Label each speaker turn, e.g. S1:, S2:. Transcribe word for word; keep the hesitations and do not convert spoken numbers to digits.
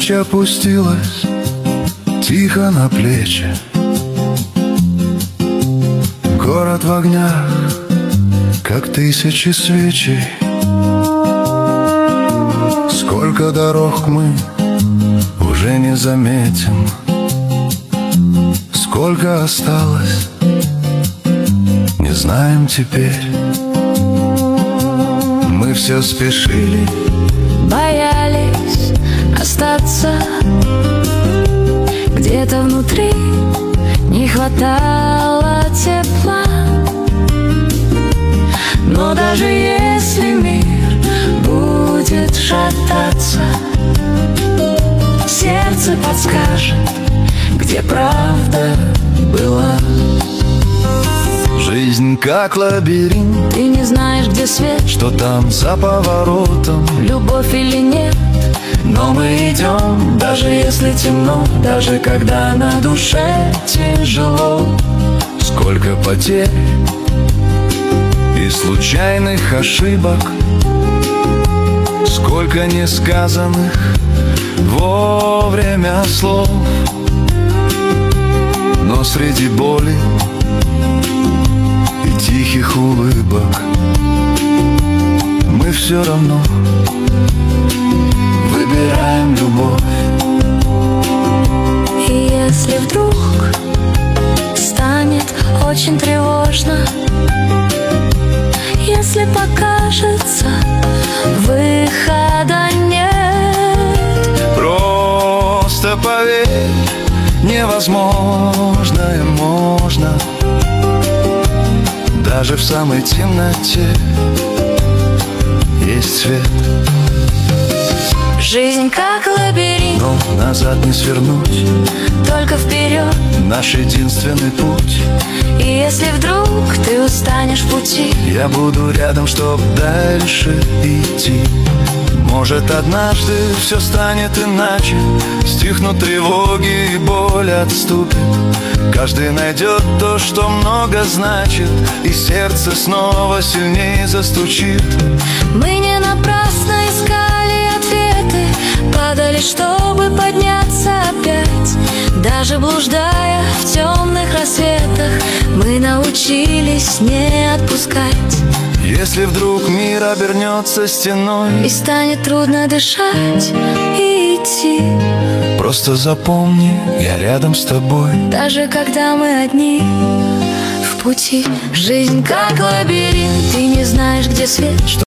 S1: Ночь опустилась тихо на плечи. Город в огнях, как тысячи свечей. Сколько дорог мы уже не заметим, сколько осталось, не знаем теперь. Мы все спешили,
S2: боялись остаться. Где-то внутри не хватало тепла. Но даже если мир будет шататься, сердце подскажет, где правда была.
S1: Жизнь как лабиринт,
S2: Ты не знаешь, где свет,
S1: что там за поворотом,
S2: любовь или нет.
S1: но мы идем, даже если темно, даже когда на душе тяжело. Сколько потерь и случайных ошибок, сколько несказанных вовремя слов. Но среди боли и тихих улыбок мы все равно выбираем любовь.
S2: И если вдруг станет очень тревожно, если покажется выхода нет,
S1: Просто поверь, невозможное можно. Даже в самой темноте есть свет.
S2: жизнь как лабиринт,
S1: Но назад не свернуть,
S2: только вперед.
S1: наш единственный путь.
S2: И если вдруг ты устанешь в пути,
S1: Я буду рядом, чтоб дальше идти. Может, однажды все станет иначе, стихнут тревоги и боль отступит. Каждый найдет то, что много значит, и сердце снова сильнее застучит.
S2: мы не напрасно искали ответы, падали, чтобы подняться опять. Даже блуждая в темных рассветах, мы научились не отпускать.
S1: Если вдруг мир обернется стеной,
S2: И станет трудно дышать и идти,
S1: просто запомни, я рядом с тобой.
S2: даже когда мы одни в пути. Жизнь как лабиринт, ты не знаешь, где свет.